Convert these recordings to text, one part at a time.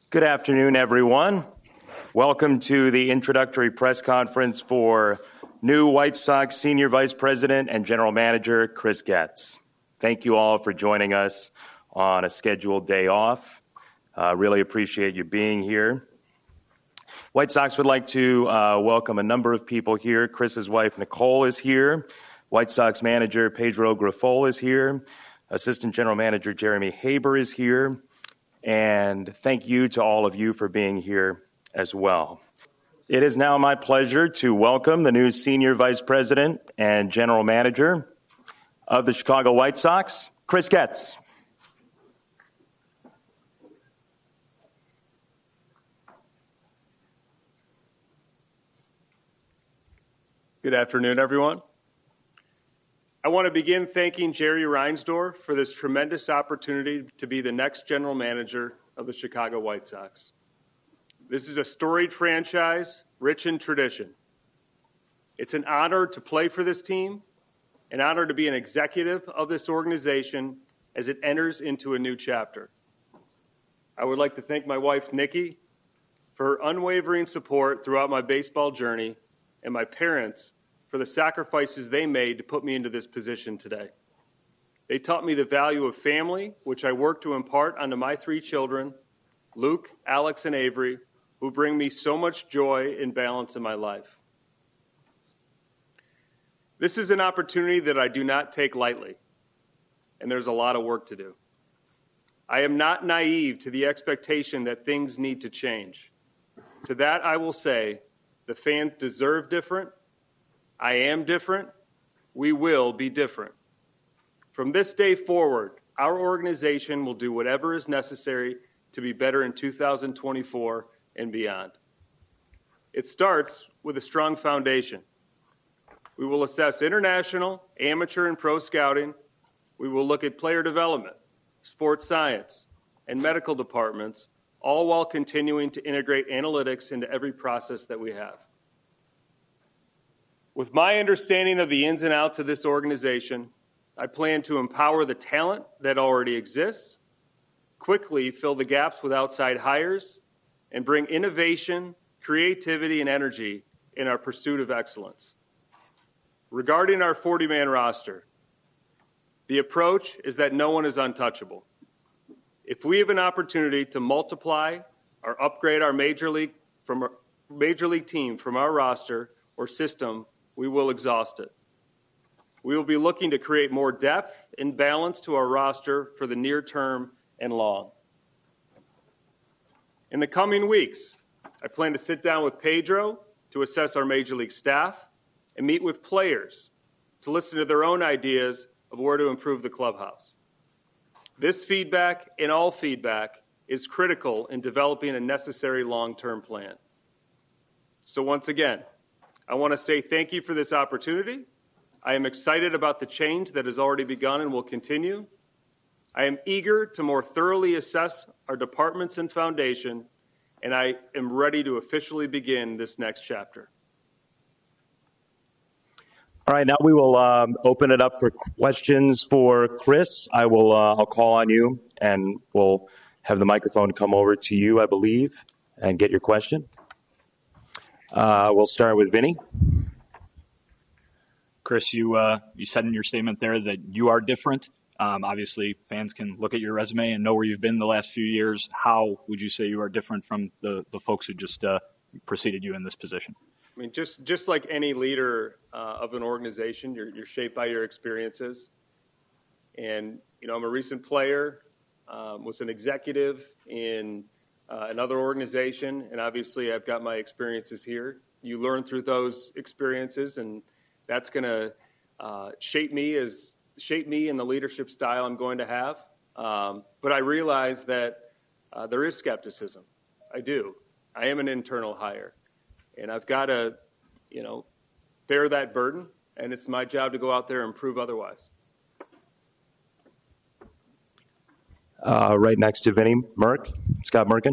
Good afternoon, everyone. Welcome to the introductory press conference for new White Sox Senior Vice President and General Manager Chris Getz. Thank you all for joining us on a scheduled day off. Really appreciate you being here. White Sox would like to welcome a number of people here. Chris's wife, Nicole, is here. White Sox manager Pedro Grifol is here. Assistant General Manager Jeremy Haber is here. And thank you to all of you for being here as well. It is now my pleasure to welcome the new Senior Vice President and General Manager of the Chicago White Sox, Chris Getz. Good afternoon, everyone. I want to begin thanking Jerry Reinsdorf for this tremendous opportunity to be the next general manager of the Chicago White Sox. This is a storied franchise, rich in tradition. It's an honor to play for this team, an honor to be an executive of this organization as it enters into a new chapter. I would like to thank my wife, Nikki, for her unwavering support throughout my baseball journey, and my parents for the sacrifices they made to put me into this position today. They taught me the value of family, which I work to impart onto my three children, Luke, Alex, and Avery, who bring me so much joy and balance in my life. This is an opportunity that I do not take lightly, and there's a lot of work to do. I am not naive to the expectation that things need to change. To that, I will say, the fans deserve different. I am different. We will be different. From this day forward, our organization will do whatever is necessary to be better in 2024 and beyond. It starts with a strong foundation. We will assess international, amateur, and pro scouting. We will look at player development, sports science, and medical departments, all while continuing to integrate analytics into every process that we have. With my understanding of the ins and outs of this organization, I plan to empower the talent that already exists, quickly fill the gaps with outside hires, and bring innovation, creativity, and energy in our pursuit of excellence. Regarding our 40-man roster, the approach is that no one is untouchable. If we have an opportunity to multiply or upgrade our major league team from our roster or system, we will exhaust it. We will be looking to create more depth and balance to our roster for the near term and long. In the coming weeks, I plan to sit down with Pedro to assess our major league staff and meet with players to listen to their own ideas of where to improve the clubhouse. This feedback and all feedback is critical in developing a necessary long-term plan. So once again, I want to say thank you for this opportunity. I am excited about the change that has already begun and will continue. I am eager to more thoroughly assess our departments and foundation, and I am ready to officially begin this next chapter. All right, now we will open it up for questions for Chris. I'll call on you, and we'll have the microphone come over to you, I believe, and get your question. We'll start with Vinny. Chris, you said in your statement there that you are different. Obviously, fans can look at your resume and know where you've been the last few years. How would you say you are different from the folks who just preceded you in this position? I mean, just like any leader of an organization, you're shaped by your experiences. And, I'm a recent player, was an executive in another organization, and obviously I've got my experiences here. You learn through those experiences, and that's going to shape me in the leadership style I'm going to have. But I realize that there is skepticism. I do. I am an internal hire, and I've got to, bear that burden, and it's my job to go out there and prove otherwise. Right next to Vinny, Scott Merkin.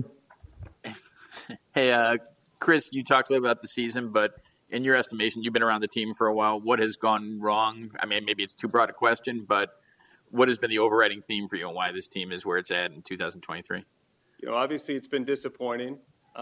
Hey, Chris, you talked a little about the season, but in your estimation, you've been around the team for a while. What has gone wrong? I mean, maybe it's too broad a question, but what has been the overriding theme for you and why this team is where it's at in 2023? Obviously it's been disappointing,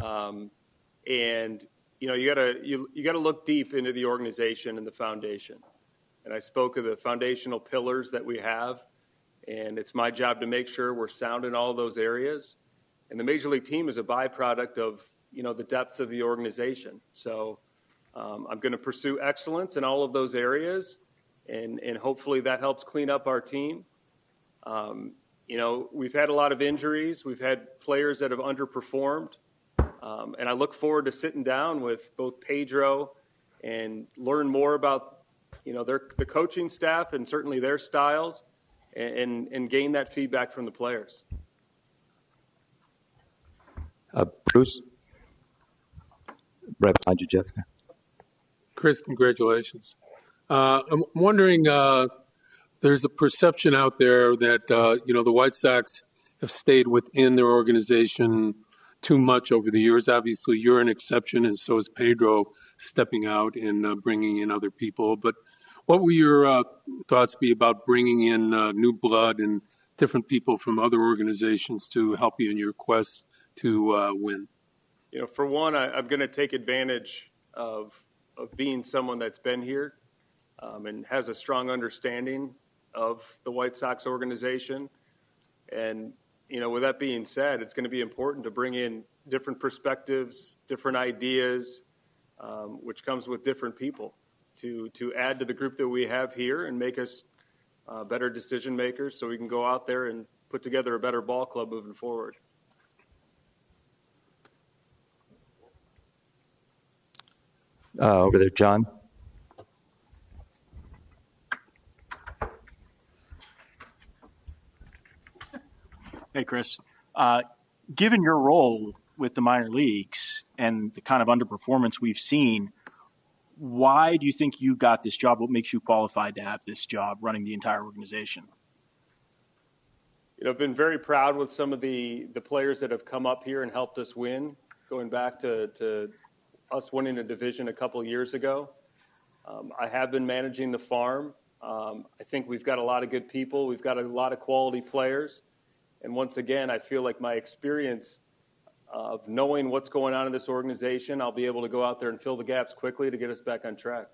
and you gotta look deep into the organization and the foundation. And I spoke of the foundational pillars that we have, and it's my job to make sure we're sound in all of those areas. And the Major League team is a byproduct of the depths of the organization. So I'm going to pursue excellence in all of those areas, and hopefully that helps clean up our team. We've had a lot of injuries. We've had players that have underperformed. And I look forward to sitting down with both Pedro and learn more about, the coaching staff and certainly their styles and gain that feedback from the players. Bruce? Right behind you, Jeff. Chris, congratulations. I'm wondering, there's a perception out there that, the White Sox have stayed within their organization too much over the years. Obviously, you're an exception, and so is Pedro stepping out and bringing in other people. But what will your thoughts be about bringing in new blood and different people from other organizations to help you in your quest to win? For one, I'm going to take advantage of being someone that's been here and has a strong understanding of the White Sox organization. And, with that being said, it's going to be important to bring in different perspectives, different ideas, which comes with different people to add to the group that we have here and make us better decision makers so we can go out there and put together a better ball club moving forward. Over there, John. Hey, Chris. Given your role with the minor leagues and the kind of underperformance we've seen, why do you think you got this job? What makes you qualified to have this job running the entire organization? I've been very proud with some of the players that have come up here and helped us win, going back to us winning a division a couple of years ago. I have been managing the farm. I think we've got a lot of good people. We've got a lot of quality players. And once again, I feel like my experience of knowing what's going on in this organization, I'll be able to go out there and fill the gaps quickly to get us back on track.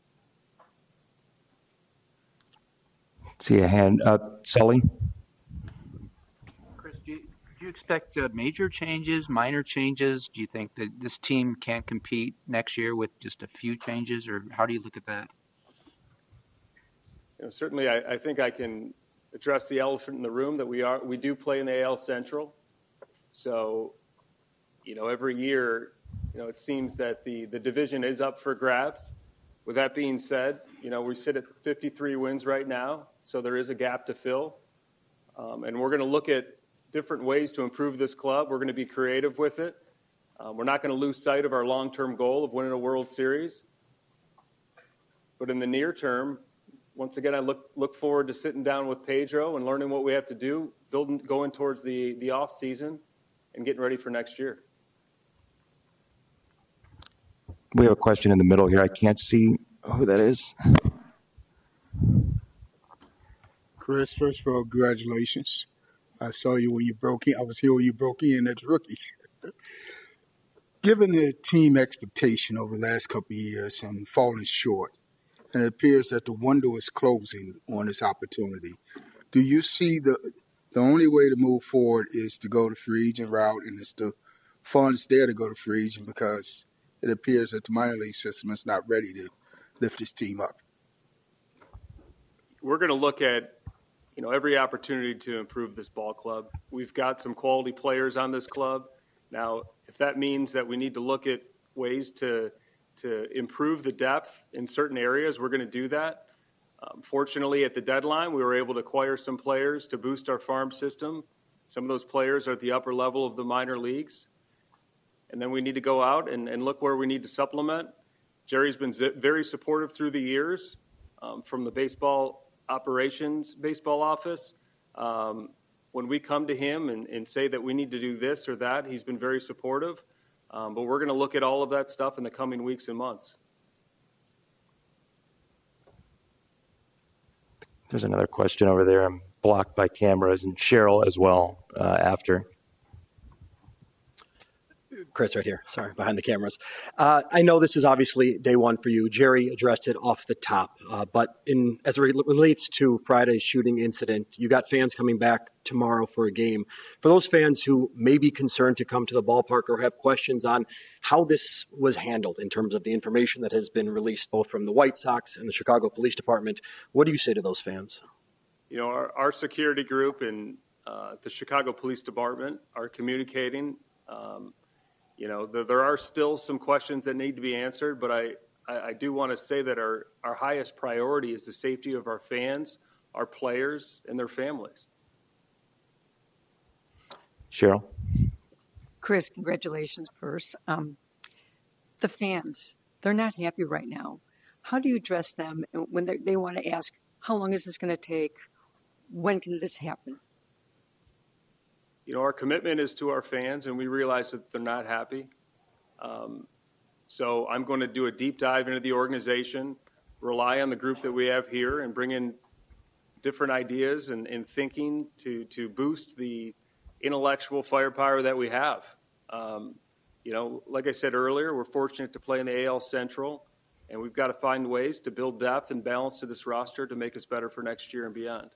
See a hand. Sully? Chris, do you expect major changes, minor changes? Do you think that this team can't compete next year with just a few changes, or how do you look at that? Certainly, I think I can address the elephant in the room that we do play in the AL Central. So, every year, it seems that the division is up for grabs. With that being said, we sit at 53 wins right now, so there is a gap to fill. And we're going to look at different ways to improve this club. We're going to be creative with it. We're not going to lose sight of our long-term goal of winning a World Series. But in the near term, once again, I look forward to sitting down with Pedro and learning what we have to do, going towards the off season and getting ready for next year. We have a question in the middle here. I can't see who that is. Chris, first of all, congratulations. I saw you when you broke in. I was here when you broke in as a rookie. Given the team expectation over the last couple of years and falling short, and it appears that the window is closing on this opportunity, do you see the only way to move forward is to go the free agent route, and it's the funds there to go to free agent because it appears that the minor league system is not ready to lift this team up? We're going to look at every opportunity to improve this ball club. We've got some quality players on this club. Now, if that means that we need to look at ways to improve the depth in certain areas, we're going to do that. Fortunately, at the deadline, we were able to acquire some players to boost our farm system. Some of those players are at the upper level of the minor leagues. And then we need to go out and look where we need to supplement. Jerry's been very supportive through the years from the baseball office. When we come to him and say that we need to do this or that, he's been very supportive. But we're going to look at all of that stuff in the coming weeks and months. There's another question over there. I'm blocked by cameras, and Cheryl as well after. Chris right here. Sorry, behind the cameras. I know this is obviously day one for you. Jerry addressed it off the top, but as it relates to Friday's shooting incident, you got fans coming back tomorrow for a game. For those fans who may be concerned to come to the ballpark or have questions on how this was handled in terms of the information that has been released both from the White Sox and the Chicago Police Department, what do you say to those fans? You know, our security group and the Chicago Police Department are communicating. You know, there are still some questions that need to be answered, but I do want to say that our highest priority is the safety of our fans, our players, and their families. Cheryl? Chris, congratulations first. The fans, they're not happy right now. How do you address them when they want to ask, how long is this going to take? When can this happen? You know, our commitment is to our fans, and we realize that they're not happy. So I'm going to do a deep dive into the organization, rely on the group that we have here, and bring in different ideas and thinking to boost the intellectual firepower that we have. You know, like I said earlier, we're fortunate to play in the AL Central, and we've got to find ways to build depth and balance to this roster to make us better for next year and beyond.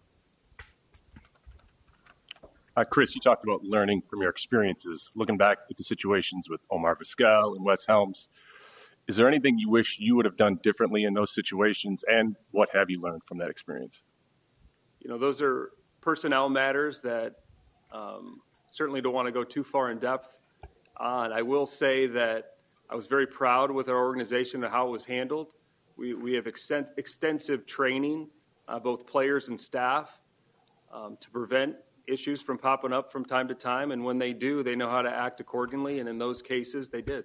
Chris, you talked about learning from your experiences. Looking back at the situations with Omar Vizquel and Wes Helms, is there anything you wish you would have done differently in those situations, and what have you learned from that experience? You know, those are personnel matters that certainly don't want to go too far in depth on. I will say that I was very proud with our organization and how it was handled. We have extensive training, both players and staff, to prevent issues from popping up from time to time. And when they do, they know how to act accordingly. And in those cases, they did.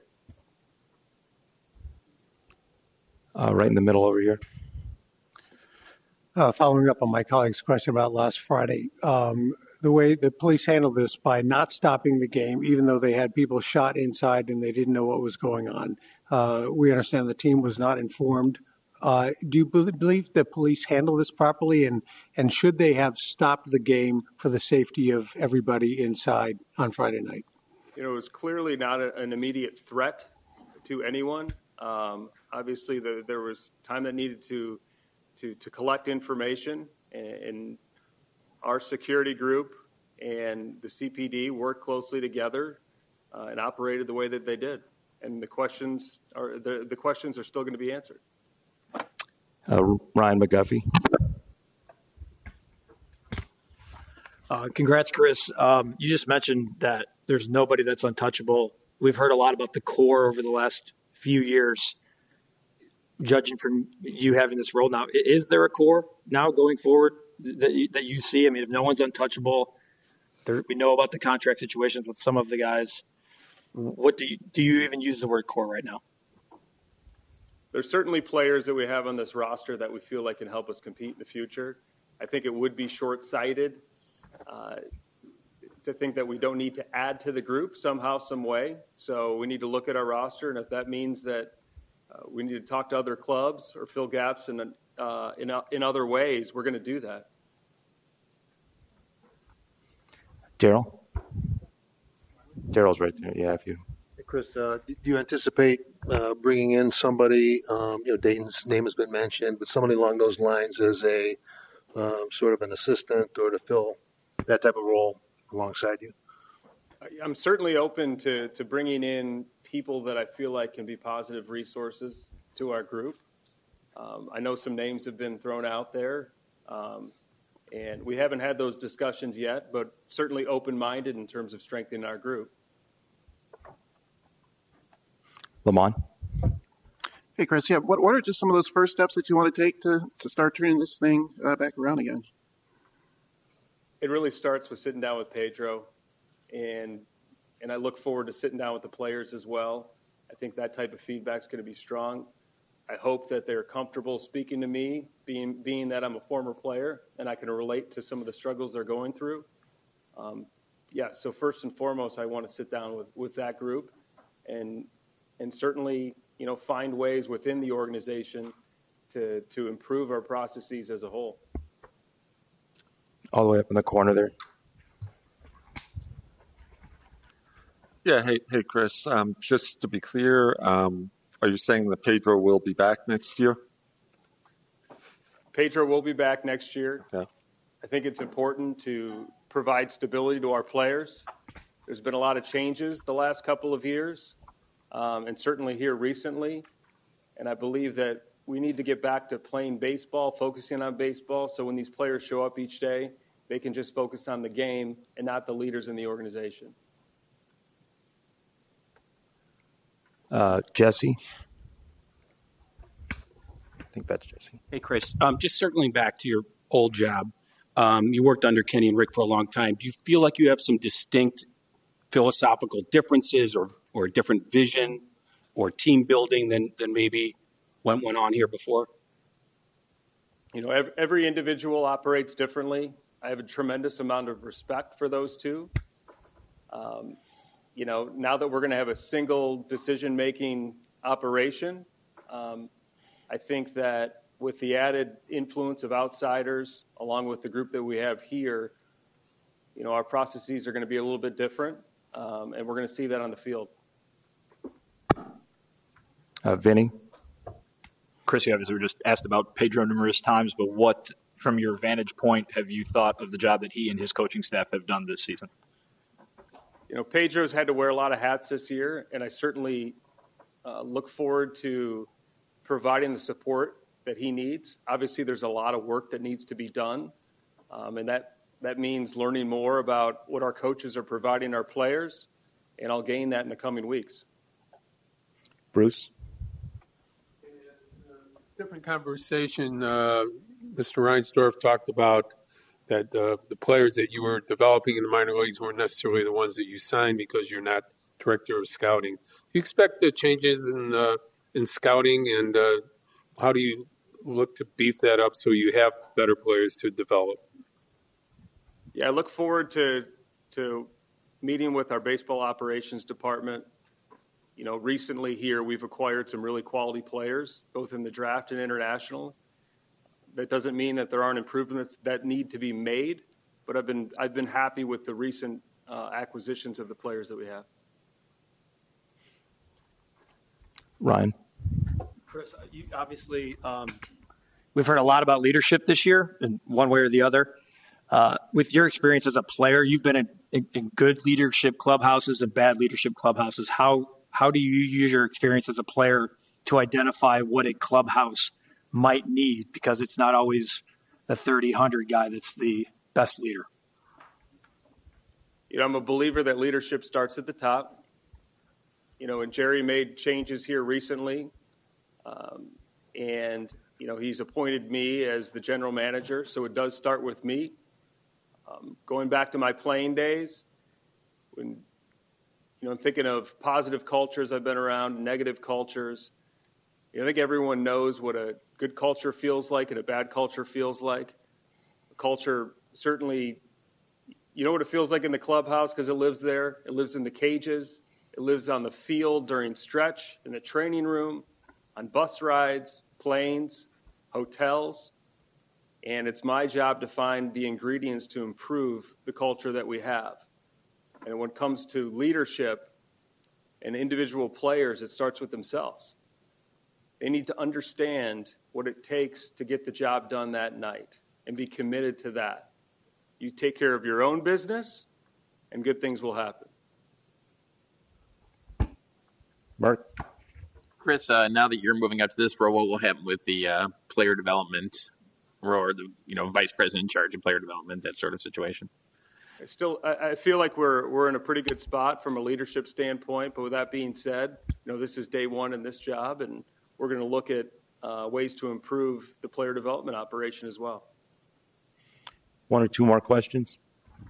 Right in the middle over here. Following up on my colleague's question about last Friday, the way the police handled this by not stopping the game, even though they had people shot inside and they didn't know what was going on. We understand the team was not informed. Do you believe the police handled this properly, and should they have stopped the game for the safety of everybody inside on Friday night? You know, it was clearly not an immediate threat to anyone. Obviously, there was time that needed to collect information, and our security group and the CPD worked closely together and operated the way that they did. And the questions are still going to be answered. Ryan McGuffey. Congrats, Chris. You just mentioned that there's nobody that's untouchable. We've heard a lot about the core over the last few years. Judging from you having this role now, is there a core now going forward that you see? I mean, if no one's untouchable, we know about the contract situations with some of the guys. What do you even use the word core right now? There's certainly players that we have on this roster that we feel like can help us compete in the future. I think it would be short-sighted to think that we don't need to add to the group somehow, some way. So we need to look at our roster, and if that means that we need to talk to other clubs or fill gaps in other ways, we're going to do that. Daryl's right there. Yeah, if you. Hey, Chris, do you anticipate bringing in somebody? Dayton's name has been mentioned, but somebody along those lines as a sort of an assistant or to fill that type of role alongside you? I'm certainly open to bringing in people that I feel like can be positive resources to our group. I know some names have been thrown out there, and we haven't had those discussions yet, but certainly open-minded in terms of strengthening our group. Lamont? Hey, Chris, yeah, what are just some of those first steps that you want to take to start turning this thing back around again? It really starts with sitting down with Pedro, and I look forward to sitting down with the players as well. I think that type of feedback is going to be strong. I hope that they're comfortable speaking to me, being that I'm a former player, and I can relate to some of the struggles they're going through. So first and foremost, I want to sit down with that group and certainly, find ways within the organization to improve our processes as a whole. All the way up in the corner there. Yeah, hey, Chris. Just to be clear, are you saying that Pedro will be back next year? Pedro will be back next year. Okay. I think it's important to provide stability to our players. There's been a lot of changes the last couple of years, and certainly here recently. And I believe that we need to get back to playing baseball, focusing on baseball, so when these players show up each day, they can just focus on the game and not the leaders in the organization. Jesse? I think that's Jesse. Hey, Chris. Just circling back to your old job, you worked under Kenny and Rick for a long time. Do you feel like you have some distinct philosophical differences or a different vision or team building than maybe went on here before? You know, every individual operates differently. I have a tremendous amount of respect for those two. You know, now that we're going to have a single decision-making operation, I think that with the added influence of outsiders, along with the group that we have here, you know, our processes are going to be a little bit different, and we're going to see that on the field. Vinny? Chris, you obviously were just asked about Pedro numerous times, but what, from your vantage point, have you thought of the job that he and his coaching staff have done this season? You know, Pedro's had to wear a lot of hats this year, and I certainly look forward to providing the support that he needs. Obviously, there's a lot of work that needs to be done, and that means learning more about what our coaches are providing our players, and I'll gain that in the coming weeks. Bruce? Different conversation. Mr. Reinsdorf talked about that the players that you were developing in the minor leagues weren't necessarily the ones that you signed because you're not director of scouting. Do you expect the changes in scouting, and how do you look to beef that up so you have better players to develop? Yeah, I look forward to meeting with our baseball operations department. You know, recently here we've acquired some really quality players, both in the draft and international. That doesn't mean that there aren't improvements that need to be made, but I've been happy with the recent acquisitions of the players that we have. Ryan? Chris, you obviously, we've heard a lot about leadership this year, in one way or the other. With your experience as a player, you've been in good leadership clubhouses and bad leadership clubhouses. How do you use your experience as a player to identify what a clubhouse might need? Because it's not always the 30-100 guy that's the best leader. You know, I'm a believer that leadership starts at the top. You know, and Jerry made changes here recently, and, you know, he's appointed me as the general manager, so it does start with me. Going back to my playing days, when, you know, I'm thinking of positive cultures I've been around, negative cultures. You know, I think everyone knows what a good culture feels like and a bad culture feels like. A culture, certainly, you know what it feels like in the clubhouse because it lives there. It lives in the cages. It lives on the field during stretch, in the training room, on bus rides, planes, hotels. And it's my job to find the ingredients to improve the culture that we have. And when it comes to leadership and individual players, it starts with themselves. They need to understand what it takes to get the job done that night and be committed to that. You take care of your own business, and good things will happen. Mark? Chris, now that you're moving up to this role, what will happen with the player development or the vice president in charge of player development, that sort of situation? I feel like we're in a pretty good spot from a leadership standpoint. But with that being said, this is day one in this job, and we're going to look at ways to improve the player development operation as well. One or two more questions?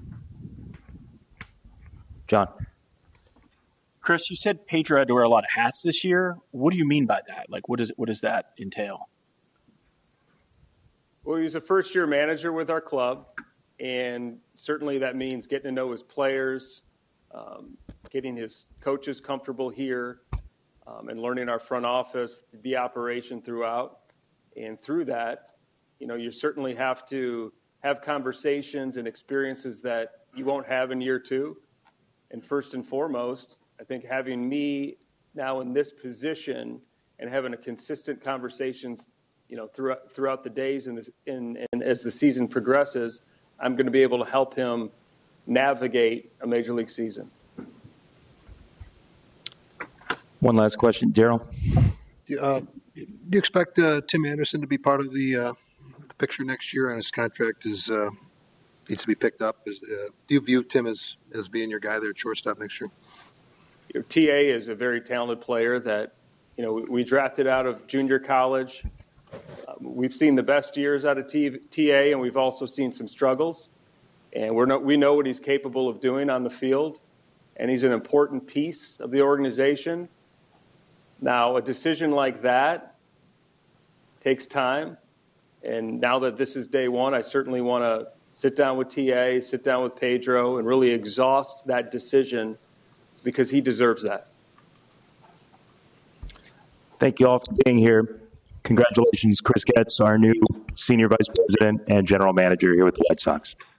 John? Chris, you said Pedro had to wear a lot of hats this year. What do you mean by that? Like, what does that entail? Well, he was a first-year manager with our club, and certainly that means getting to know his players, getting his coaches comfortable here, and learning our front office, the operation throughout. And through that, you certainly have to have conversations and experiences that you won't have in year two. And first and foremost, I think having me now in this position and having a consistent conversations, throughout the days and as the season progresses, I'm going to be able to help him navigate a major league season. One last question, Daryl. Do you expect Tim Anderson to be part of the picture next year, and his contract needs to be picked up? Do you view Tim as being your guy there at shortstop next year? TA is a very talented player that we drafted out of junior college. We've seen the best years out of TA, and we've also seen some struggles. And we know what he's capable of doing on the field, and he's an important piece of the organization. Now, a decision like that takes time, and now that this is day one, I certainly want to sit down with TA, sit down with Pedro, and really exhaust that decision because he deserves that. Thank you all for being here. Congratulations, Chris Getz, our new Senior Vice President and General Manager here with the White Sox.